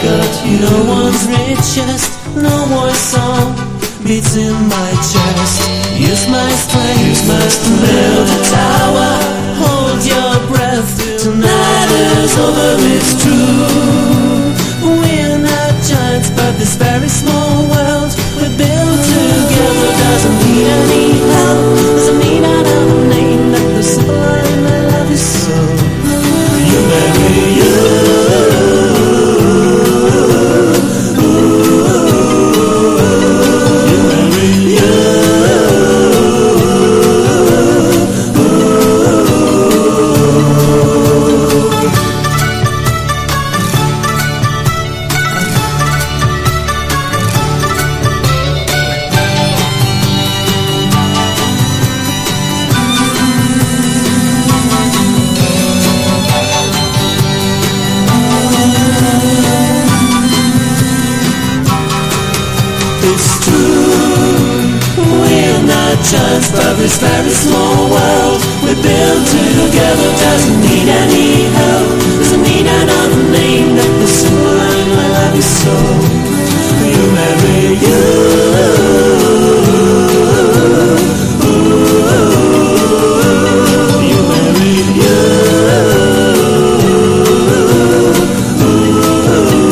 gut. No one's richest, no more song beats in my chest. Use my strength to build a tower. Hold your breath, tonight is over, it's true. We're not giants, but this very small world we build together doesn't need any help. Doesn't need another name like the simple line, I love you so. You marry you. Giants, but this very small world we build together doesn't need any help.